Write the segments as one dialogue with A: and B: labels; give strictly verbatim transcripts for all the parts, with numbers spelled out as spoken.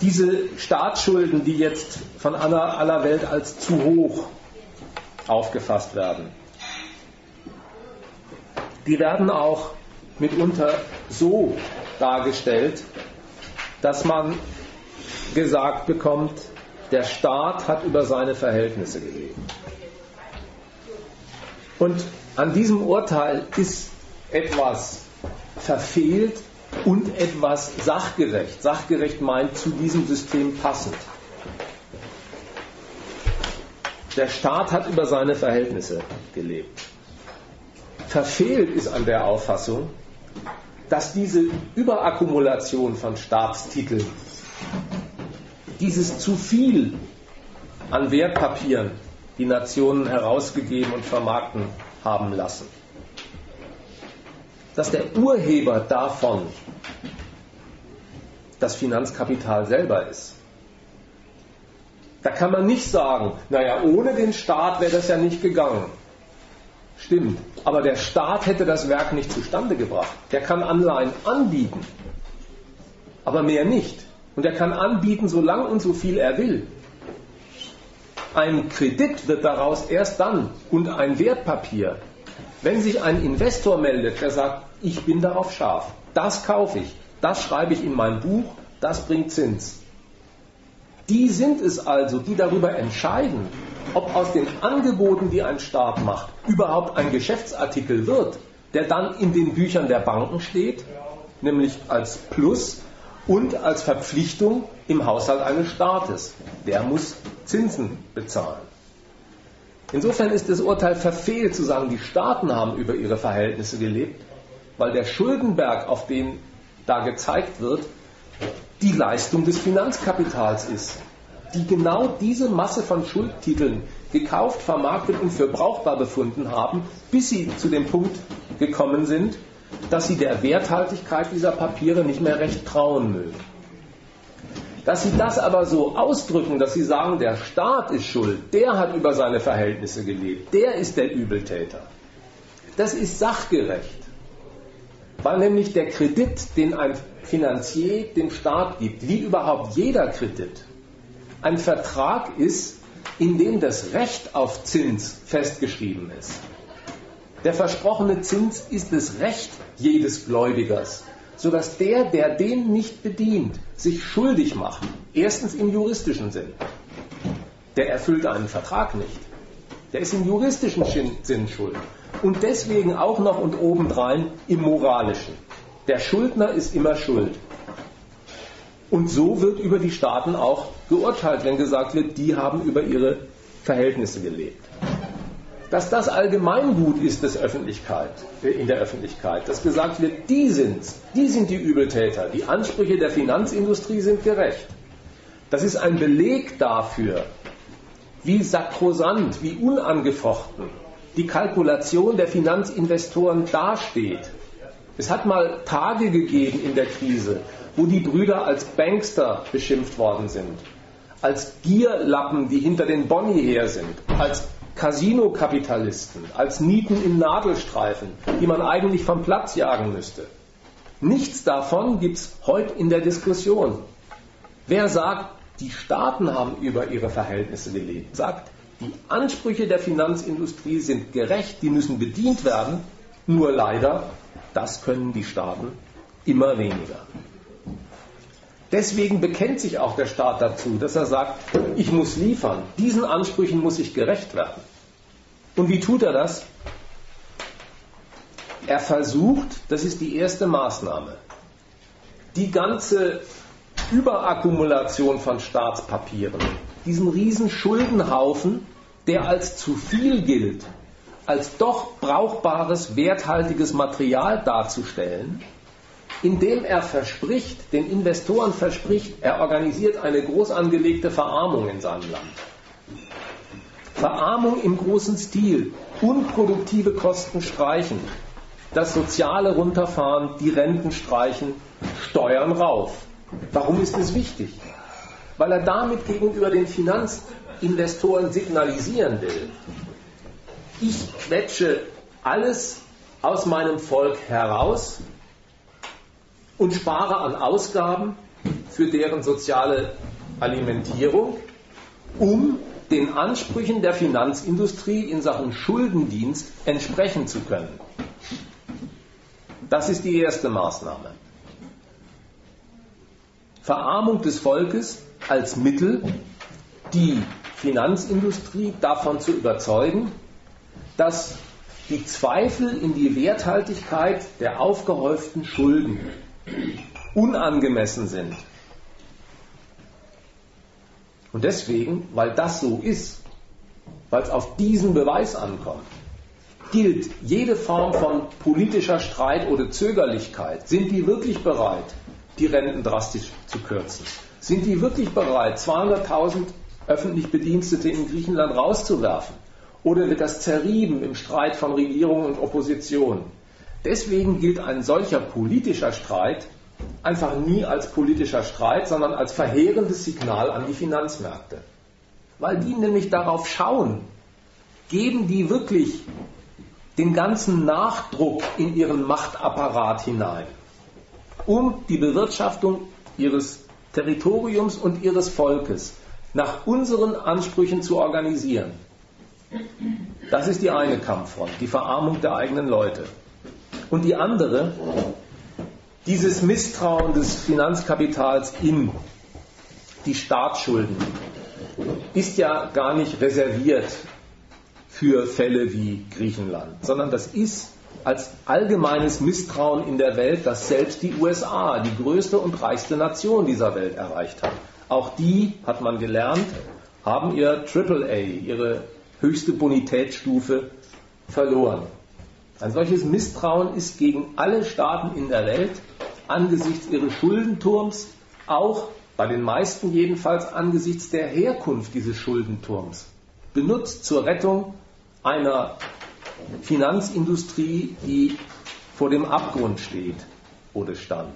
A: Diese Staatsschulden, die jetzt von aller, aller Welt als zu hoch aufgefasst werden, die werden auch mitunter so dargestellt, dass man gesagt bekommt, der Staat hat über seine Verhältnisse gelebt. Und an diesem Urteil ist etwas verfehlt und etwas sachgerecht. Sachgerecht meint zu diesem System passend. Der Staat hat über seine Verhältnisse gelebt. Verfehlt ist an der Auffassung, dass diese Überakkumulation von Staatstiteln, dieses zu viel an Wertpapieren, die Nationen herausgegeben und vermarkten haben lassen, dass der Urheber davon das Finanzkapital selber ist. Da kann man nicht sagen, naja, ohne den Staat wäre das ja nicht gegangen. Stimmt, aber der Staat hätte das Werk nicht zustande gebracht. Der kann Anleihen anbieten, aber mehr nicht. Und er kann anbieten, so lang und so viel er will. Ein Kredit wird daraus erst dann und ein Wertpapier, wenn sich ein Investor meldet, der sagt, ich bin darauf scharf, das kaufe ich, das schreibe ich in mein Buch, das bringt Zins. Die sind es also, die darüber entscheiden, ob aus den Angeboten, die ein Staat macht, überhaupt ein Geschäftsartikel wird, der dann in den Büchern der Banken steht, nämlich als Plus und als Verpflichtung im Haushalt eines Staates. Der muss Zinsen bezahlen. Insofern ist das Urteil verfehlt zu sagen, die Staaten haben über ihre Verhältnisse gelebt, weil der Schuldenberg, auf den da gezeigt wird, die Leistung des Finanzkapitals ist, die genau diese Masse von Schuldtiteln gekauft, vermarktet und für brauchbar befunden haben, bis sie zu dem Punkt gekommen sind, dass sie der Werthaltigkeit dieser Papiere nicht mehr recht trauen mögen. Dass sie das aber so ausdrücken, dass sie sagen, der Staat ist schuld, der hat über seine Verhältnisse gelebt, der ist der Übeltäter. Das ist sachgerecht, weil nämlich der Kredit, den ein Finanzier dem Staat gibt, wie überhaupt jeder Kredit, ein Vertrag ist, in dem das Recht auf Zins festgeschrieben ist. Der versprochene Zins ist das Recht jedes Gläubigers, sodass der, der den nicht bedient, sich schuldig macht. Erstens im juristischen Sinn. Der erfüllt einen Vertrag nicht. Der ist im juristischen Sinn schuld. Und deswegen auch noch und obendrein im moralischen. Der Schuldner ist immer schuld. Und so wird über die Staaten auch geurteilt, wenn gesagt wird, die haben über ihre Verhältnisse gelebt. Dass das Allgemeingut ist des Öffentlichkeit, in der Öffentlichkeit, dass gesagt wird, die sind's, die sind die Übeltäter, die Ansprüche der Finanzindustrie sind gerecht. Das ist ein Beleg dafür, wie sakrosant, wie unangefochten die Kalkulation der Finanzinvestoren dasteht. Es hat mal Tage gegeben in der Krise, wo die Brüder als Bankster beschimpft worden sind, als Gierlappen, die hinter den Boni her sind, als Casino-Kapitalisten, als Nieten in Nadelstreifen, die man eigentlich vom Platz jagen müsste. Nichts davon gibt es heute in der Diskussion. Wer sagt, die Staaten haben über ihre Verhältnisse gelebt, sagt, die Ansprüche der Finanzindustrie sind gerecht, die müssen bedient werden, nur leider, das können die Staaten immer weniger. Deswegen bekennt sich auch der Staat dazu, dass er sagt, ich muss liefern, diesen Ansprüchen muss ich gerecht werden. Und wie tut er das? Er versucht, das ist die erste Maßnahme, die ganze Überakkumulation von Staatspapieren, diesen riesen Schuldenhaufen, der als zu viel gilt, als doch brauchbares, werthaltiges Material darzustellen, indem er verspricht, den Investoren verspricht, er organisiert eine groß angelegte Verarmung in seinem Land. Verarmung im großen Stil, unproduktive Kosten streichen, das Soziale runterfahren, die Renten streichen, Steuern rauf. Warum ist es wichtig? Weil er damit gegenüber den Finanzinvestoren signalisieren will, ich quetsche alles aus meinem Volk heraus und spare an Ausgaben, für deren soziale Alimentierung, um den Ansprüchen der Finanzindustrie in Sachen Schuldendienst entsprechen zu können. Das ist die erste Maßnahme. Verarmung des Volkes als Mittel, die Finanzindustrie davon zu überzeugen, dass die Zweifel in die Werthaltigkeit der aufgehäuften Schulden unangemessen sind. Und deswegen, weil das so ist, weil es auf diesen Beweis ankommt, gilt jede Form von politischer Streit oder Zögerlichkeit. Sind die wirklich bereit, die Renten drastisch zu kürzen? Sind die wirklich bereit, zweihunderttausend öffentlich Bedienstete in Griechenland rauszuwerfen? Oder wird das zerrieben im Streit von Regierung und Opposition? Deswegen gilt ein solcher politischer Streit einfach nie als politischer Streit, sondern als verheerendes Signal an die Finanzmärkte. Weil die nämlich darauf schauen, geben die wirklich den ganzen Nachdruck in ihren Machtapparat hinein, um die Bewirtschaftung ihres Territoriums und ihres Volkes nach unseren Ansprüchen zu organisieren. Das ist die eine Kampffront, die Verarmung der eigenen Leute. Und die andere, dieses Misstrauen des Finanzkapitals in die Staatsschulden, ist ja gar nicht reserviert für Fälle wie Griechenland, sondern das ist als allgemeines Misstrauen in der Welt, das selbst die U S A, die größte und reichste Nation dieser Welt, erreicht hat. Auch die, hat man gelernt, haben ihr Triple A, ihre höchste Bonitätsstufe, verloren. Ein solches Misstrauen ist gegen alle Staaten in der Welt angesichts ihres Schuldenturms, auch bei den meisten jedenfalls angesichts der Herkunft dieses Schuldenturms, benutzt zur Rettung einer Finanzindustrie, die vor dem Abgrund steht oder stand.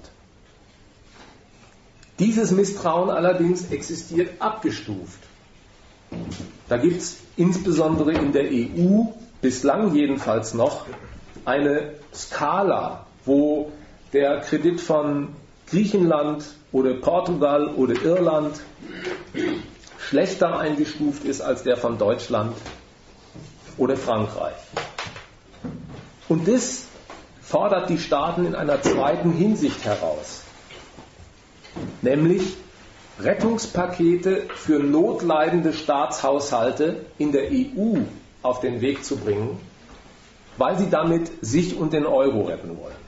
A: Dieses Misstrauen allerdings existiert abgestuft. Da gibt es insbesondere in der E U bislang jedenfalls noch eine Skala, wo der Kredit von Griechenland oder Portugal oder Irland schlechter eingestuft ist als der von Deutschland oder Frankreich. Und das fordert die Staaten in einer zweiten Hinsicht heraus, nämlich Rettungspakete für notleidende Staatshaushalte in der E U auf den Weg zu bringen, weil sie damit sich und den Euro retten wollen.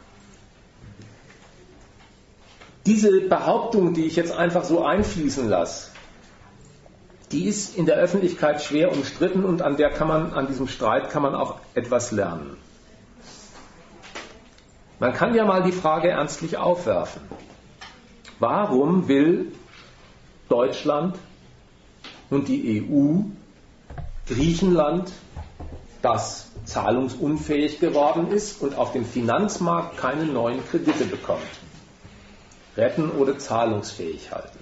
A: Diese Behauptung, die ich jetzt einfach so einfließen lasse, die ist in der Öffentlichkeit schwer umstritten und an der kann man, an diesem Streit kann man auch etwas lernen. Man kann ja mal die Frage ernstlich aufwerfen. Warum will Deutschland und die E U Griechenland, das zahlungsunfähig geworden ist und auf dem Finanzmarkt keine neuen Kredite bekommt, retten oder zahlungsfähig halten?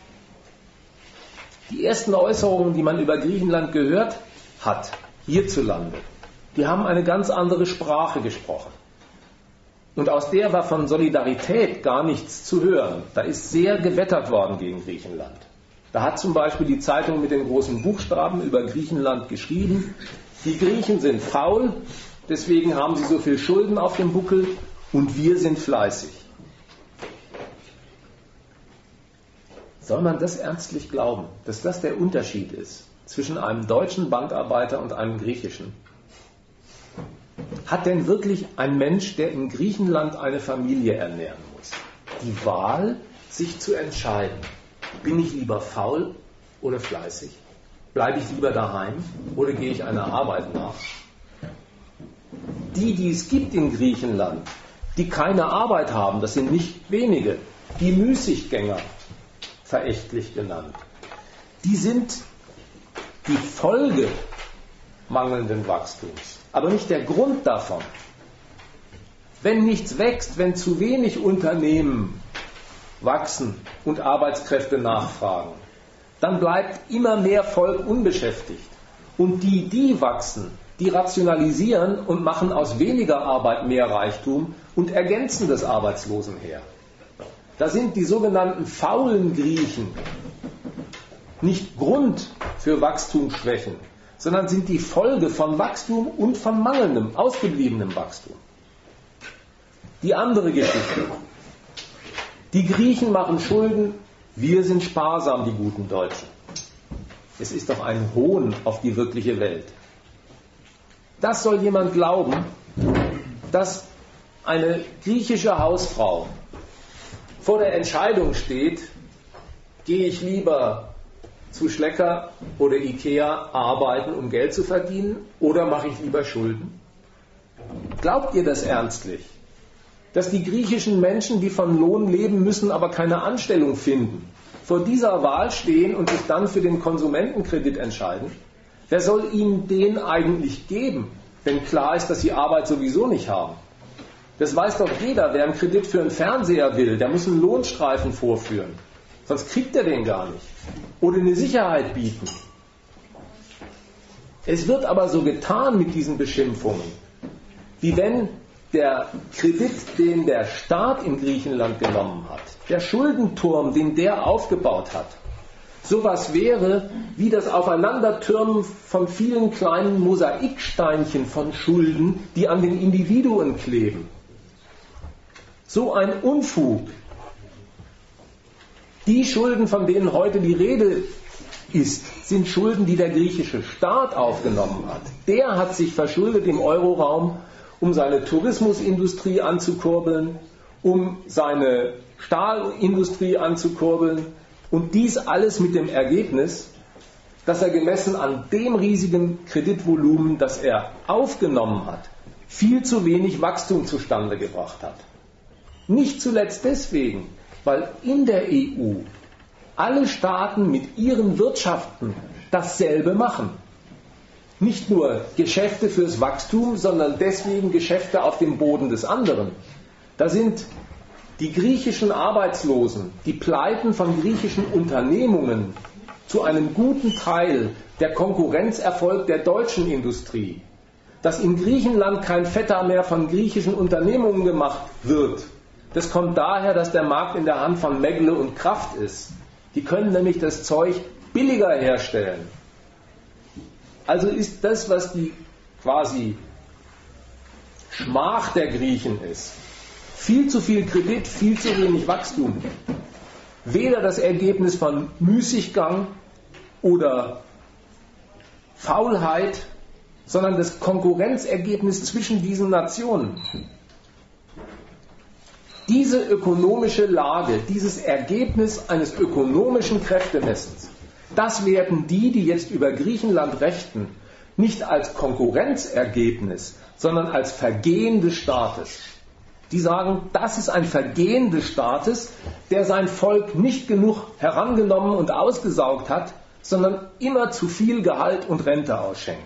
A: Die ersten Äußerungen, die man über Griechenland gehört hat, hierzulande, die haben eine ganz andere Sprache gesprochen. Und aus der war von Solidarität gar nichts zu hören. Da ist sehr gewettert worden gegen Griechenland. Da hat zum Beispiel die Zeitung mit den großen Buchstaben über Griechenland geschrieben, die Griechen sind faul, deswegen haben sie so viel Schulden auf dem Buckel und wir sind fleißig. Soll man das ernstlich glauben, dass das der Unterschied ist zwischen einem deutschen Bankarbeiter und einem griechischen? Hat denn wirklich ein Mensch, der in Griechenland eine Familie ernähren muss, die Wahl, sich zu entscheiden, bin ich lieber faul oder fleißig? Bleibe ich lieber daheim oder gehe ich einer Arbeit nach? Die, die es gibt in Griechenland, die keine Arbeit haben, das sind nicht wenige, die Müßiggänger, verächtlich genannt, die sind die Folge mangelnden Wachstums, aber nicht der Grund davon. Wenn nichts wächst, wenn zu wenig Unternehmen wachsen und Arbeitskräfte nachfragen, dann bleibt immer mehr Volk unbeschäftigt. Und die, die wachsen, die rationalisieren und machen aus weniger Arbeit mehr Reichtum und ergänzen das Arbeitslosenheer. Da sind die sogenannten faulen Griechen nicht Grund für Wachstumsschwächen, sondern sind die Folge von Wachstum und von mangelndem, ausgebliebenem Wachstum. Die andere Geschichte. Die Griechen machen Schulden, wir sind sparsam, die guten Deutschen. Es ist doch ein Hohn auf die wirkliche Welt. Das soll jemand glauben, dass eine griechische Hausfrau vor der Entscheidung steht, gehe ich lieber zu Schlecker oder Ikea arbeiten, um Geld zu verdienen, oder mache ich lieber Schulden? Glaubt ihr das ernstlich? Dass die griechischen Menschen, die von Lohn leben müssen, aber keine Anstellung finden, vor dieser Wahl stehen und sich dann für den Konsumentenkredit entscheiden? Wer soll ihnen den eigentlich geben, wenn klar ist, dass sie Arbeit sowieso nicht haben? Das weiß doch jeder, wer einen Kredit für einen Fernseher will, der muss einen Lohnstreifen vorführen. Sonst kriegt er den gar nicht. Oder eine Sicherheit bieten. Es wird aber so getan mit diesen Beschimpfungen, wie wenn der Kredit, den der Staat in Griechenland genommen hat, der Schuldenturm, den der aufgebaut hat, sowas wäre wie das Aufeinandertürmen von vielen kleinen Mosaiksteinchen von Schulden, die an den Individuen kleben. So ein Unfug. Die Schulden, von denen heute die Rede ist, sind Schulden, die der griechische Staat aufgenommen hat. Der hat sich verschuldet im Euroraum, um seine Tourismusindustrie anzukurbeln, um seine Stahlindustrie anzukurbeln, und dies alles mit dem Ergebnis, dass er gemessen an dem riesigen Kreditvolumen, das er aufgenommen hat, viel zu wenig Wachstum zustande gebracht hat. Nicht zuletzt deswegen, weil in der E U alle Staaten mit ihren Wirtschaften dasselbe machen. Nicht nur Geschäfte fürs Wachstum, sondern deswegen Geschäfte auf dem Boden des anderen. Da sind die griechischen Arbeitslosen, die Pleiten von griechischen Unternehmungen zu einem guten Teil der Konkurrenzerfolg der deutschen Industrie. Dass in Griechenland kein Feta mehr von griechischen Unternehmungen gemacht wird, das kommt daher, dass der Markt in der Hand von Meggle und Kraft ist. Die können nämlich das Zeug billiger herstellen. Also ist das, was die quasi Schmach der Griechen ist, viel zu viel Kredit, viel zu wenig Wachstum, weder das Ergebnis von Müßiggang oder Faulheit, sondern das Konkurrenzergebnis zwischen diesen Nationen. Diese ökonomische Lage, dieses Ergebnis eines ökonomischen Kräftemessens, das werden die, die jetzt über Griechenland rechten, nicht als Konkurrenzergebnis, sondern als Vergehen des Staates. Die sagen, das ist ein Vergehen des Staates, der sein Volk nicht genug herangenommen und ausgesaugt hat, sondern immer zu viel Gehalt und Rente ausschenkt.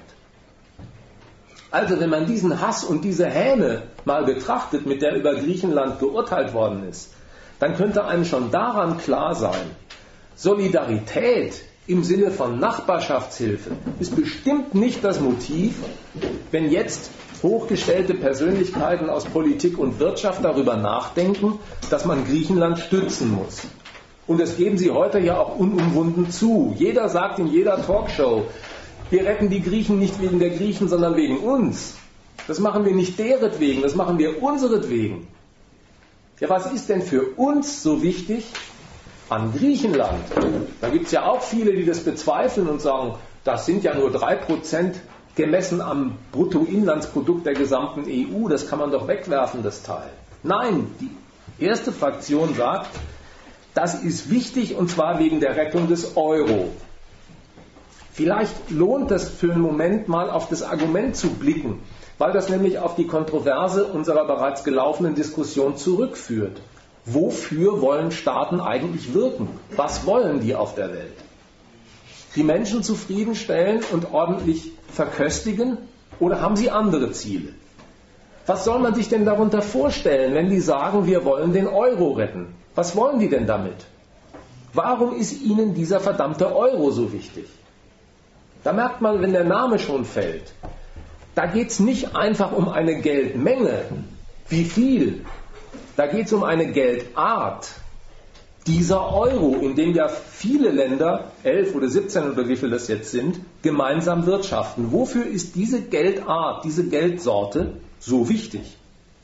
A: Also wenn man diesen Hass und diese Häme mal betrachtet, mit der über Griechenland geurteilt worden ist, dann könnte einem schon daran klar sein, Solidarität im Sinne von Nachbarschaftshilfe ist bestimmt nicht das Motiv, wenn jetzt hochgestellte Persönlichkeiten aus Politik und Wirtschaft darüber nachdenken, dass man Griechenland stützen muss. Und das geben sie heute ja auch unumwunden zu. Jeder sagt in jeder Talkshow, wir retten die Griechen nicht wegen der Griechen, sondern wegen uns. Das machen wir nicht deretwegen, das machen wir unseretwegen. Ja, was ist denn für uns so wichtig an Griechenland? Da gibt es ja auch viele, die das bezweifeln und sagen, das sind ja nur drei Prozent gemessen am Bruttoinlandsprodukt der gesamten E U, das kann man doch wegwerfen, das Teil. Nein, die erste Fraktion sagt, das ist wichtig, und zwar wegen der Rettung des Euro. Vielleicht lohnt es für einen Moment mal auf das Argument zu blicken, weil das nämlich auf die Kontroverse unserer bereits gelaufenen Diskussion zurückführt. Wofür wollen Staaten eigentlich wirken? Was wollen die auf der Welt? Die Menschen zufriedenstellen und ordentlich verköstigen, oder haben sie andere Ziele? Was soll man sich denn darunter vorstellen, wenn die sagen, wir wollen den Euro retten? Was wollen die denn damit? Warum ist ihnen dieser verdammte Euro so wichtig? Da merkt man, wenn der Name schon fällt, da geht es nicht einfach um eine Geldmenge, wie viel, da geht es um eine Geldart. dieser Euro, in dem ja viele Länder, elf oder siebzehn oder wie viel das jetzt sind, gemeinsam wirtschaften. Wofür ist diese Geldart, diese Geldsorte so wichtig?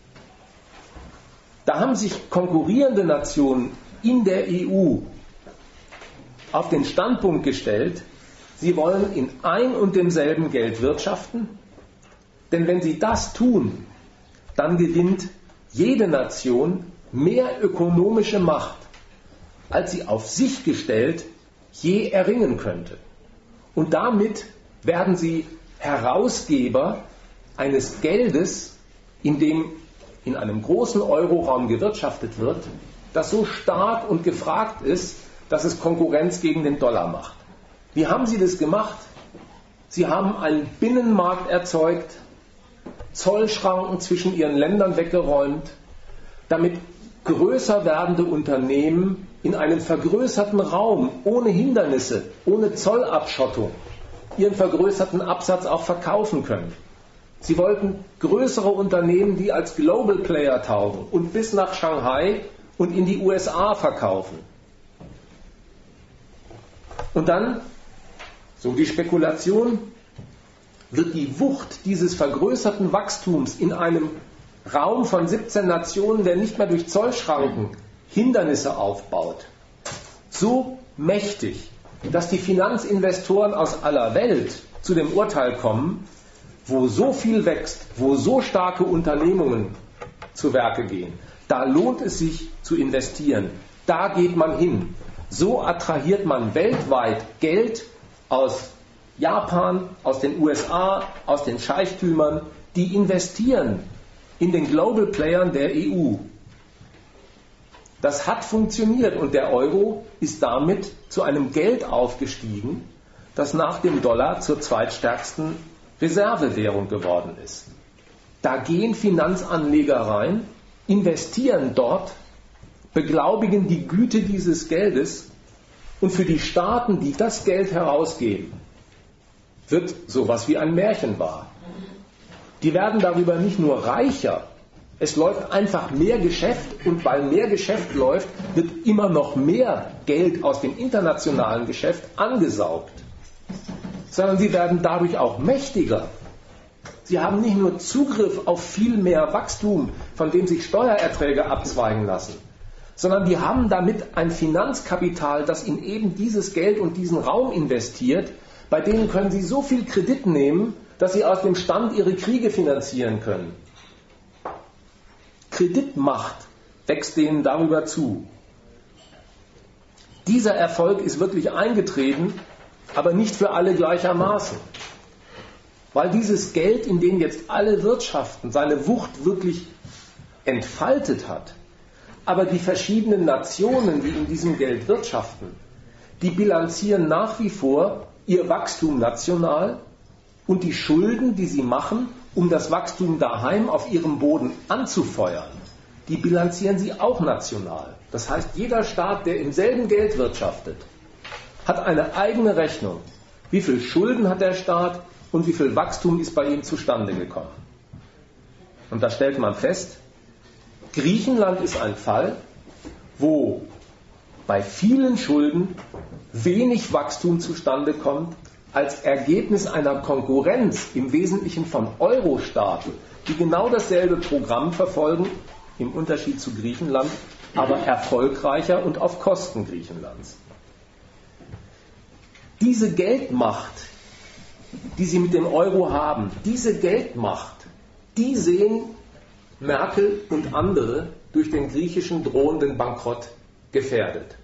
A: Da haben sich konkurrierende Nationen in der E U auf den Standpunkt gestellt, sie wollen in ein und demselben Geld wirtschaften, denn wenn sie das tun, dann gewinnt jede Nation mehr ökonomische Macht, als sie auf sich gestellt je erringen könnte. Und damit werden sie Herausgeber eines Geldes, in dem in einem großen Euroraum gewirtschaftet wird, das so stark und gefragt ist, dass es Konkurrenz gegen den Dollar macht. Wie haben sie das gemacht? Sie haben einen Binnenmarkt erzeugt, Zollschranken zwischen ihren Ländern weggeräumt, damit größer werdende Unternehmen in einem vergrößerten Raum, ohne Hindernisse, ohne Zollabschottung, ihren vergrößerten Absatz auch verkaufen können. Sie wollten größere Unternehmen, die als Global Player taugen und bis nach Shanghai und in die U S A verkaufen. Und dann, so die Spekulation, wird die Wucht dieses vergrößerten Wachstums in einem Raum von siebzehn Nationen, der nicht mehr durch Zollschranken Hindernisse aufbaut, so mächtig, dass die Finanzinvestoren aus aller Welt zu dem Urteil kommen, wo so viel wächst, wo so starke Unternehmungen zu Werke gehen, da lohnt es sich zu investieren. Da geht man hin. So attrahiert man weltweit Geld aus Japan, aus den U S A, aus den Scheichtümern, die investieren in den Global Playern der E U. Das hat funktioniert und der Euro ist damit zu einem Geld aufgestiegen, das nach dem Dollar zur zweitstärksten Reservewährung geworden ist. Da gehen Finanzanleger rein, investieren dort, beglaubigen die Güte dieses Geldes und für die Staaten, die das Geld herausgeben, wird sowas wie ein Märchen wahr. Die werden darüber nicht nur reicher, es läuft einfach mehr Geschäft und weil mehr Geschäft läuft, wird immer noch mehr Geld aus dem internationalen Geschäft angesaugt. Sondern sie werden dadurch auch mächtiger. Sie haben nicht nur Zugriff auf viel mehr Wachstum, von dem sich Steuererträge abzweigen lassen, sondern die haben damit ein Finanzkapital, das in eben dieses Geld und diesen Raum investiert. Bei denen können sie so viel Kredit nehmen, dass sie aus dem Stand ihre Kriege finanzieren können. Kreditmacht wächst denen darüber zu. Dieser Erfolg ist wirklich eingetreten, aber nicht für alle gleichermaßen. Weil dieses Geld, in dem jetzt alle wirtschaften, seine Wucht wirklich entfaltet hat, aber die verschiedenen Nationen, die in diesem Geld wirtschaften, die bilanzieren nach wie vor ihr Wachstum national und die Schulden, die sie machen, um das Wachstum daheim auf ihrem Boden anzufeuern, die bilanzieren sie auch national. Das heißt, jeder Staat, der im selben Geld wirtschaftet, hat eine eigene Rechnung. Wie viel Schulden hat der Staat und wie viel Wachstum ist bei ihm zustande gekommen? Und da stellt man fest, Griechenland ist ein Fall, wo bei vielen Schulden wenig Wachstum zustande kommt, als Ergebnis einer Konkurrenz im Wesentlichen von Euro-Staaten, die genau dasselbe Programm verfolgen, im Unterschied zu Griechenland, aber erfolgreicher und auf Kosten Griechenlands. Diese Geldmacht, die sie mit dem Euro haben, diese Geldmacht, die sehen Merkel und andere durch den griechischen drohenden Bankrott gefährdet.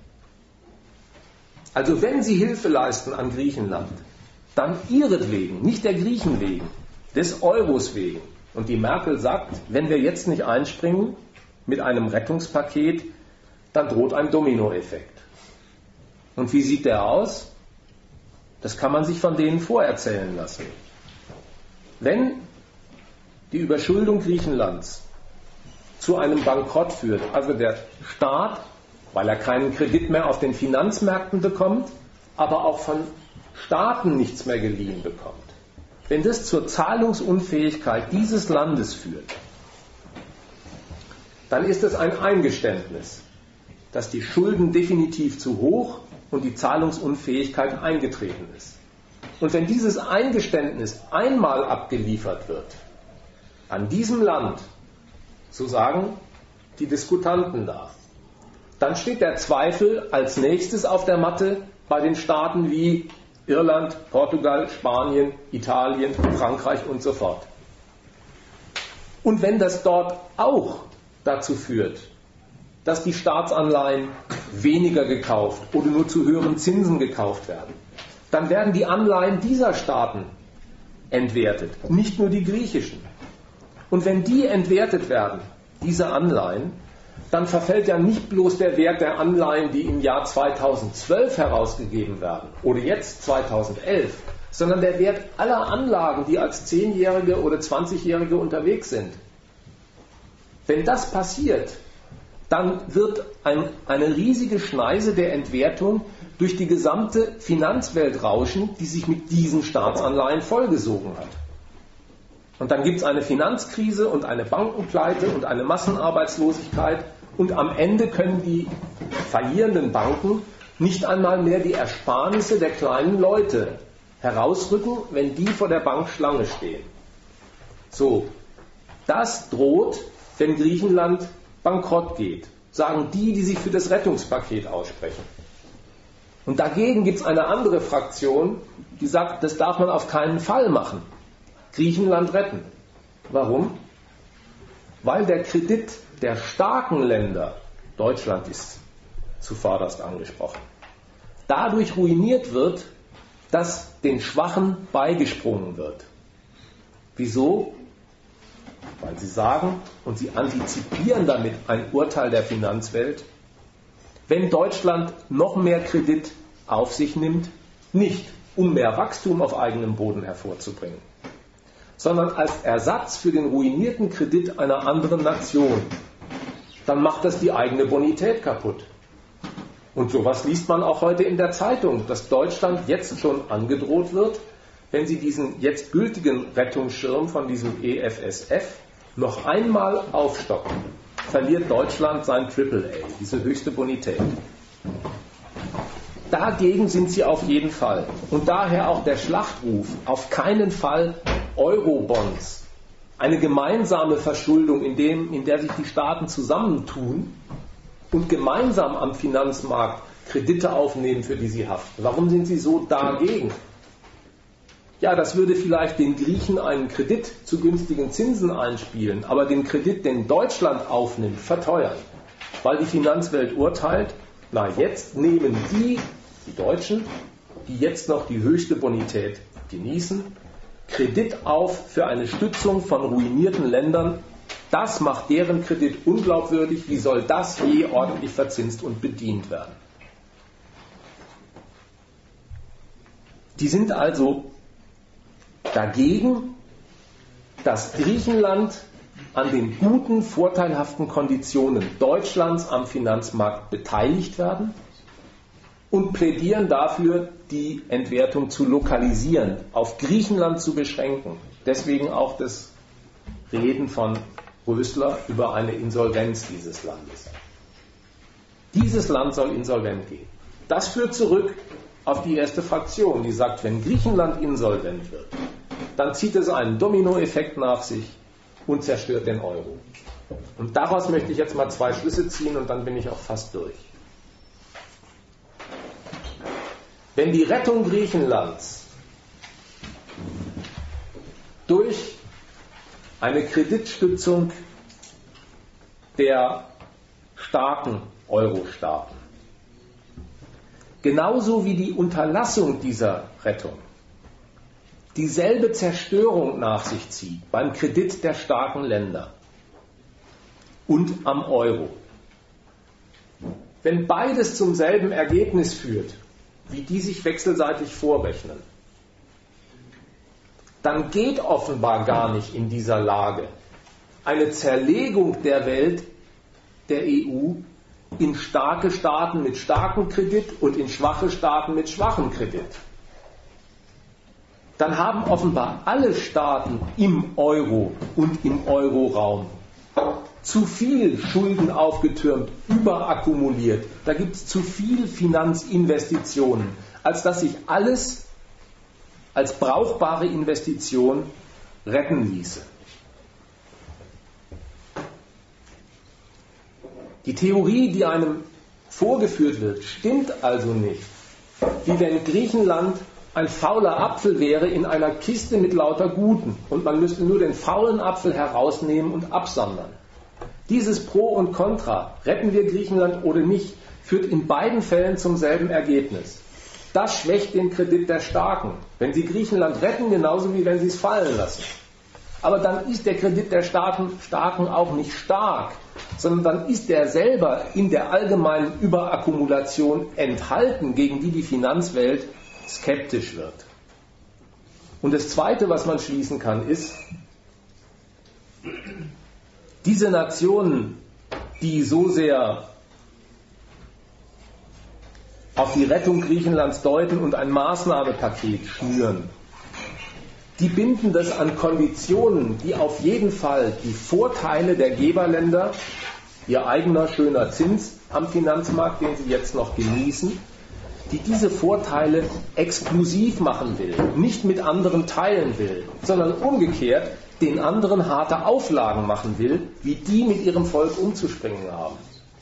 A: Also wenn sie Hilfe leisten an Griechenland, dann ihretwegen, nicht der Griechen wegen, des Euros wegen. Und die Merkel sagt, wenn wir jetzt nicht einspringen mit einem Rettungspaket, dann droht ein Dominoeffekt. Und wie sieht der aus? Das kann man sich von denen vorerzählen lassen. Wenn die Überschuldung Griechenlands zu einem Bankrott führt, also der Staat, weil er keinen Kredit mehr auf den Finanzmärkten bekommt, aber auch von Staaten nichts mehr geliehen bekommt, wenn das zur Zahlungsunfähigkeit dieses Landes führt, dann ist es ein Eingeständnis, dass die Schulden definitiv zu hoch und die Zahlungsunfähigkeit eingetreten ist. Und wenn dieses Eingeständnis einmal abgeliefert wird, an diesem Land, so sagen die Diskutanten da, dann steht der Zweifel als nächstes auf der Matte bei den Staaten wie Irland, Portugal, Spanien, Italien, Frankreich und so fort. Und wenn das dort auch dazu führt, dass die Staatsanleihen weniger gekauft oder nur zu höheren Zinsen gekauft werden, dann werden die Anleihen dieser Staaten entwertet, nicht nur die griechischen. Und wenn die entwertet werden, diese Anleihen, dann verfällt ja nicht bloß der Wert der Anleihen, die im Jahr zweitausendzwölf herausgegeben werden oder jetzt zweitausendelf, sondern der Wert aller Anlagen, die als zehnjährige oder zwanzigjährige unterwegs sind. Wenn das passiert, dann wird ein, eine riesige Schneise der Entwertung durch die gesamte Finanzwelt rauschen, die sich mit diesen Staatsanleihen vollgesogen hat. Und dann gibt es eine Finanzkrise und eine Bankenpleite und eine Massenarbeitslosigkeit und am Ende können die fallierenden Banken nicht einmal mehr die Ersparnisse der kleinen Leute herausrücken, wenn die vor der Bankschlange stehen. So, das droht, wenn Griechenland bankrott geht, sagen die, die sich für das Rettungspaket aussprechen. Und dagegen gibt es eine andere Fraktion, die sagt, das darf man auf keinen Fall machen. Griechenland retten. Warum? Weil der Kredit der starken Länder, Deutschland ist zuvorderst angesprochen, dadurch ruiniert wird, dass den Schwachen beigesprungen wird. Wieso? Weil sie sagen, und sie antizipieren damit ein Urteil der Finanzwelt, wenn Deutschland noch mehr Kredit auf sich nimmt, nicht um mehr Wachstum auf eigenem Boden hervorzubringen, sondern als Ersatz für den ruinierten Kredit einer anderen Nation, dann macht das die eigene Bonität kaputt. Und sowas liest man auch heute in der Zeitung, dass Deutschland jetzt schon angedroht wird, wenn sie diesen jetzt gültigen Rettungsschirm von diesem E F S F noch einmal aufstocken, verliert Deutschland sein Triple A, diese höchste Bonität. Dagegen sind sie auf jeden Fall. Und daher auch der Schlachtruf, auf keinen Fall Eurobonds, eine gemeinsame Verschuldung, in, dem, in der sich die Staaten zusammentun und gemeinsam am Finanzmarkt Kredite aufnehmen, für die sie haften. Warum sind sie so dagegen? Ja, das würde vielleicht den Griechen einen Kredit zu günstigen Zinsen einspielen, aber den Kredit, den Deutschland aufnimmt, verteuern. Weil die Finanzwelt urteilt, na jetzt nehmen die, die Deutschen, die jetzt noch die höchste Bonität genießen, Kredit auf für eine Stützung von ruinierten Ländern. Das macht deren Kredit unglaubwürdig. Wie soll das je ordentlich verzinst und bedient werden? Die sind also dagegen, dass Griechenland an den guten, vorteilhaften Konditionen Deutschlands am Finanzmarkt beteiligt werden und plädieren dafür, die Entwertung zu lokalisieren, auf Griechenland zu beschränken. Deswegen auch das Reden von Rösler über eine Insolvenz dieses Landes. Dieses Land soll insolvent gehen. Das führt zurück auf die erste Fraktion, die sagt, wenn Griechenland insolvent wird, dann zieht es einen Dominoeffekt nach sich und zerstört den Euro. Und daraus möchte ich jetzt mal zwei Schlüsse ziehen und dann bin ich auch fast durch. Wenn die Rettung Griechenlands durch eine Kreditstützung der starken Euro-Staaten, genauso wie die Unterlassung dieser Rettung, dieselbe Zerstörung nach sich zieht beim Kredit der starken Länder und am Euro. Wenn beides zum selben Ergebnis führt, wie die sich wechselseitig vorrechnen, dann geht offenbar gar nicht in dieser Lage eine Zerlegung der Welt, der E U, in starke Staaten mit starkem Kredit und in schwache Staaten mit schwachem Kredit. Dann haben offenbar alle Staaten im Euro und im Euroraum zu viel Schulden aufgetürmt, überakkumuliert. Da gibt es zu viel Finanzinvestitionen, als dass sich alles als brauchbare Investition retten ließe. Die Theorie, die einem vorgeführt wird, stimmt also nicht. Wie wenn Griechenland ein fauler Apfel wäre in einer Kiste mit lauter Guten und man müsste nur den faulen Apfel herausnehmen und absondern. Dieses Pro und Contra, retten wir Griechenland oder nicht, führt in beiden Fällen zum selben Ergebnis. Das schwächt den Kredit der Starken. Wenn sie Griechenland retten, genauso wie wenn sie es fallen lassen. Aber dann ist der Kredit der Starken, Starken auch nicht stark, sondern dann ist er selber in der allgemeinen Überakkumulation enthalten, gegen die die Finanzwelt skeptisch wird. Und das Zweite, was man schließen kann, ist, diese Nationen, die so sehr auf die Rettung Griechenlands deuten und ein Maßnahmenpaket schnüren, die binden das an Konditionen, die auf jeden Fall die Vorteile der Geberländer, ihr eigener schöner Zins am Finanzmarkt, den sie jetzt noch genießen, die diese Vorteile exklusiv machen will, nicht mit anderen teilen will, sondern umgekehrt den anderen harte Auflagen machen will, wie die mit ihrem Volk umzuspringen haben.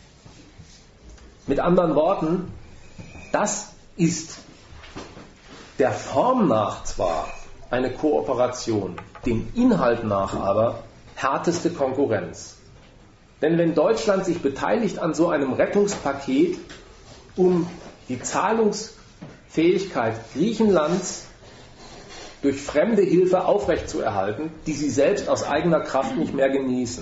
A: Mit anderen Worten, das ist der Form nach zwar eine Kooperation, dem Inhalt nach aber härteste Konkurrenz. Denn wenn Deutschland sich beteiligt an so einem Rettungspaket, um die Zahlungsfähigkeit Griechenlands durch fremde Hilfe aufrechtzuerhalten, die sie selbst aus eigener Kraft nicht mehr genießen,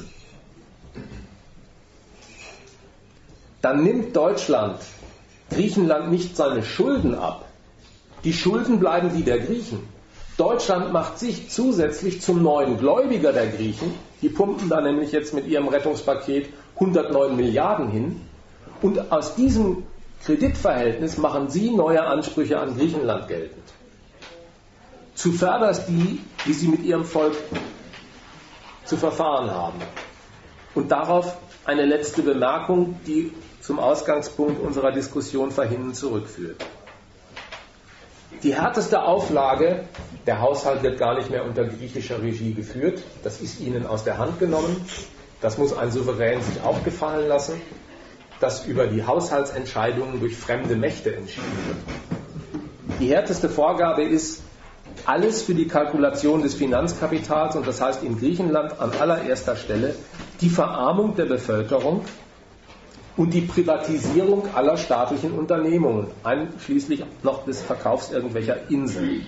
A: dann nimmt Deutschland Griechenland nicht seine Schulden ab. Die Schulden bleiben die der Griechen. Deutschland macht sich zusätzlich zum neuen Gläubiger der Griechen. Die pumpen da nämlich jetzt mit ihrem Rettungspaket hundertneun Milliarden hin. Und aus diesem Kreditverhältnis machen sie neue Ansprüche an Griechenland geltend. Zuvörderst die, wie sie mit ihrem Volk zu verfahren haben. Und darauf eine letzte Bemerkung, die zum Ausgangspunkt unserer Diskussion vorhin zurückführt. Die härteste Auflage, der Haushalt wird gar nicht mehr unter griechischer Regie geführt, das ist ihnen aus der Hand genommen, das muss ein Souverän sich auch gefallen lassen, dass über die Haushaltsentscheidungen durch fremde Mächte entschieden wird. Die härteste Vorgabe ist, alles für die Kalkulation des Finanzkapitals, und das heißt in Griechenland an allererster Stelle die Verarmung der Bevölkerung und die Privatisierung aller staatlichen Unternehmungen, einschließlich noch des Verkaufs irgendwelcher Inseln.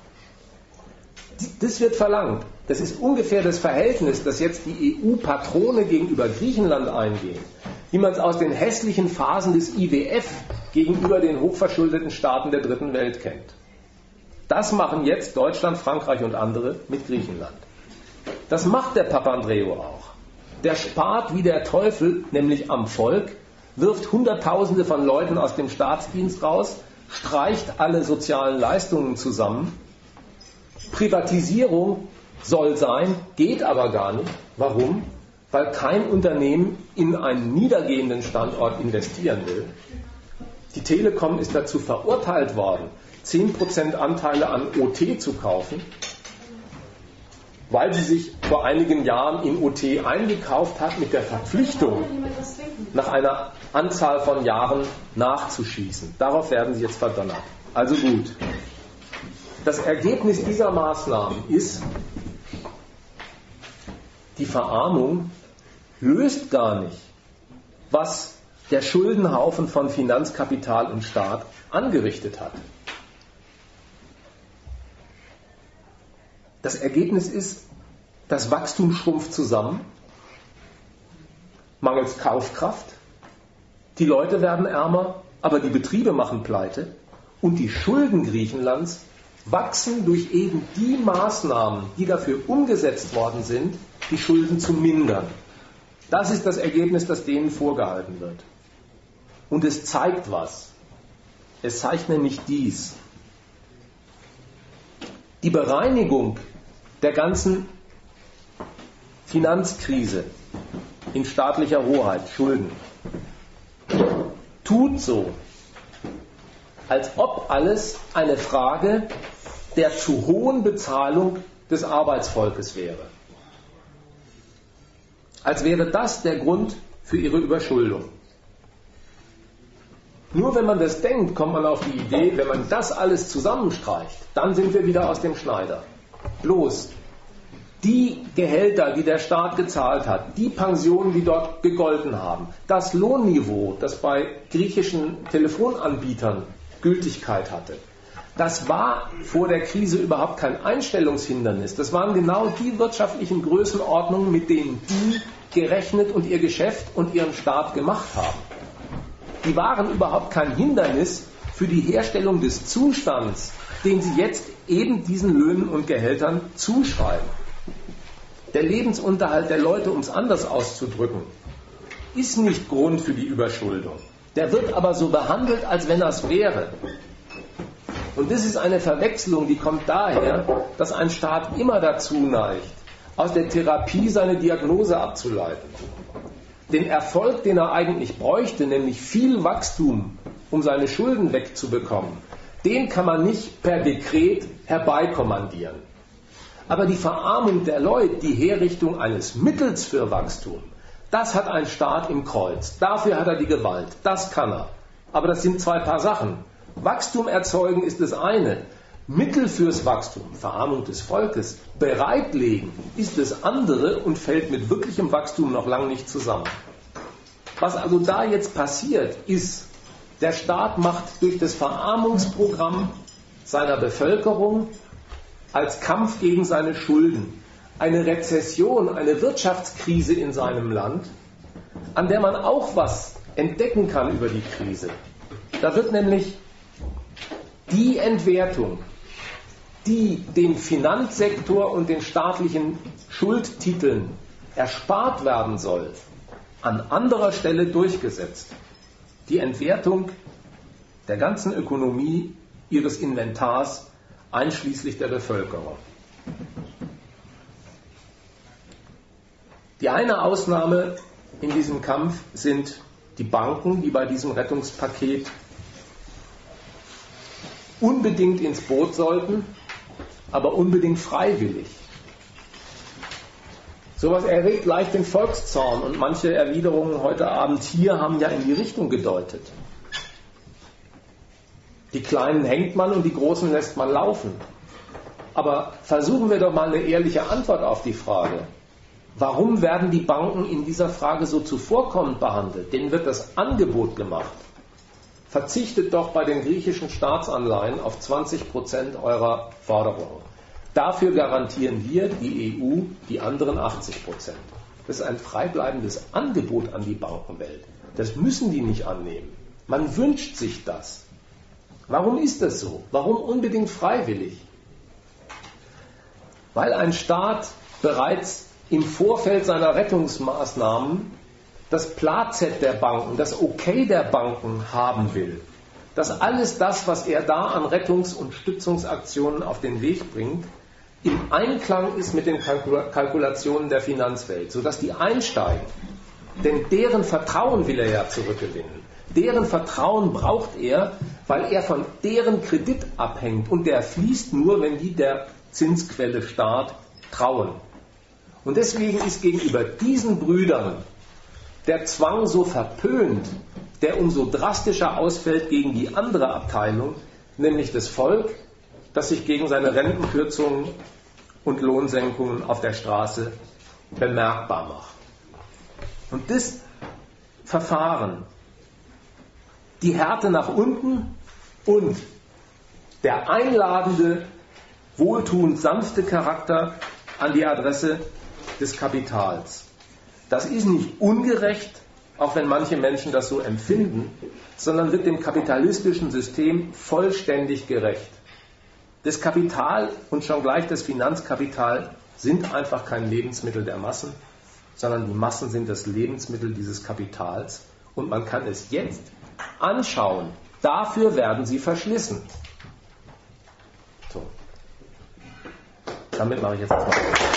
A: Das wird verlangt. Das ist ungefähr das Verhältnis, das jetzt die E U-Patrone gegenüber Griechenland eingehen, wie man es aus den hässlichen Phasen des I W F gegenüber den hochverschuldeten Staaten der Dritten Welt kennt. Das machen jetzt Deutschland, Frankreich und andere mit Griechenland. Das macht der Papandreou auch. Der spart wie der Teufel, nämlich am Volk, wirft Hunderttausende von Leuten aus dem Staatsdienst raus, streicht alle sozialen Leistungen zusammen. Privatisierung soll sein, geht aber gar nicht. Warum? Weil kein Unternehmen in einen niedergehenden Standort investieren will. Die Telekom ist dazu verurteilt worden, zehn Prozent Anteile an O T zu kaufen, weil sie sich vor einigen Jahren in O T eingekauft hat mit der Verpflichtung, nach einer Anzahl von Jahren nachzuschießen. Darauf werden sie jetzt verdonnert. Also gut. Das Ergebnis dieser Maßnahmen ist, die Verarmung löst gar nicht, was der Schuldenhaufen von Finanzkapital und Staat angerichtet hat. Das Ergebnis ist, das Wachstum schrumpft zusammen, mangels Kaufkraft, die Leute werden ärmer, aber die Betriebe machen pleite und die Schulden Griechenlands wachsen durch eben die Maßnahmen, die dafür umgesetzt worden sind, die Schulden zu mindern. Das ist das Ergebnis, das denen vorgehalten wird. Und es zeigt was. Es zeigt nämlich dies. Die Bereinigung der ganzen Finanzkrise in staatlicher Hoheit, Schulden, tut so, als ob alles eine Frage der zu hohen Bezahlung des Arbeitsvolkes wäre. Als wäre das der Grund für ihre Überschuldung. Nur wenn man das denkt, kommt man auf die Idee, wenn man das alles zusammenstreicht, dann sind wir wieder aus dem Schneider. Bloß, die Gehälter, die der Staat gezahlt hat, die Pensionen, die dort gegolten haben, das Lohnniveau, das bei griechischen Telefonanbietern Gültigkeit hatte, das war vor der Krise überhaupt kein Einstellungshindernis. Das waren genau die wirtschaftlichen Größenordnungen, mit denen die gerechnet und ihr Geschäft und ihren Staat gemacht haben. Die waren überhaupt kein Hindernis für die Herstellung des Zustands, den sie jetzt eben diesen Löhnen und Gehältern zuschreiben. Der Lebensunterhalt der Leute, um es anders auszudrücken, ist nicht Grund für die Überschuldung. Der wird aber so behandelt, als wenn er es wäre. Und das ist eine Verwechslung, die kommt daher, dass ein Staat immer dazu neigt, aus der Therapie seine Diagnose abzuleiten. Den Erfolg, den er eigentlich bräuchte, nämlich viel Wachstum, um seine Schulden wegzubekommen, den kann man nicht per Dekret herbeikommandieren. Aber die Verarmung der Leute, die Herrichtung eines Mittels für Wachstum, das hat ein Staat im Kreuz. Dafür hat er die Gewalt. Das kann er. Aber das sind zwei Paar Sachen. Wachstum erzeugen ist das eine. Mittel fürs Wachstum, Verarmung des Volkes, bereitlegen ist das andere und fällt mit wirklichem Wachstum noch lange nicht zusammen. Was also da jetzt passiert, ist, der Staat macht durch das Verarmungsprogramm seiner Bevölkerung als Kampf gegen seine Schulden eine Rezession, eine Wirtschaftskrise in seinem Land, an der man auch was entdecken kann über die Krise. Da wird nämlich die Entwertung, die dem Finanzsektor und den staatlichen Schuldtiteln erspart werden soll, an anderer Stelle durchgesetzt. Die Entwertung der ganzen Ökonomie, ihres Inventars, einschließlich der Bevölkerung. Die eine Ausnahme in diesem Kampf sind die Banken, die bei diesem Rettungspaket unbedingt ins Boot sollten, aber unbedingt freiwillig. Sowas erregt leicht den Volkszorn und manche Erwiderungen heute Abend hier haben ja in die Richtung gedeutet. Die Kleinen hängt man und die Großen lässt man laufen. Aber versuchen wir doch mal eine ehrliche Antwort auf die Frage. Warum werden die Banken in dieser Frage so zuvorkommend behandelt? Denen wird das Angebot gemacht. Verzichtet doch bei den griechischen Staatsanleihen auf zwanzig Prozent eurer Forderungen. Dafür garantieren wir, die E U, die anderen achtzig Prozent. Das ist ein freibleibendes Angebot an die Bankenwelt. Das müssen die nicht annehmen. Man wünscht sich das. Warum ist das so? Warum unbedingt freiwillig? Weil ein Staat bereits im Vorfeld seiner Rettungsmaßnahmen das Plazett der Banken, das Okay der Banken haben will. Dass alles das, was er da an Rettungs- und Stützungsaktionen auf den Weg bringt, im Einklang ist mit den Kalkulationen der Finanzwelt, sodass die einsteigen. Denn deren Vertrauen will er ja zurückgewinnen. Deren Vertrauen braucht er, weil er von deren Kredit abhängt. Und der fließt nur, wenn die der Zinsquelle Staat trauen. Und deswegen ist gegenüber diesen Brüdern der Zwang so verpönt, der umso drastischer ausfällt gegen die andere Abteilung, nämlich das Volk, das sich gegen seine Rentenkürzungen und Lohnsenkungen auf der Straße bemerkbar macht. Und das Verfahren, die Härte nach unten und der einladende, wohltuend sanfte Charakter an die Adresse des Kapitals. Das ist nicht ungerecht, auch wenn manche Menschen das so empfinden, sondern wird dem kapitalistischen System vollständig gerecht. Das Kapital und schon gleich das Finanzkapital sind einfach kein Lebensmittel der Massen, sondern die Massen sind das Lebensmittel dieses Kapitals und man kann es jetzt anschauen. Dafür werden sie verschlissen. So. Damit mache ich jetzt erstmal.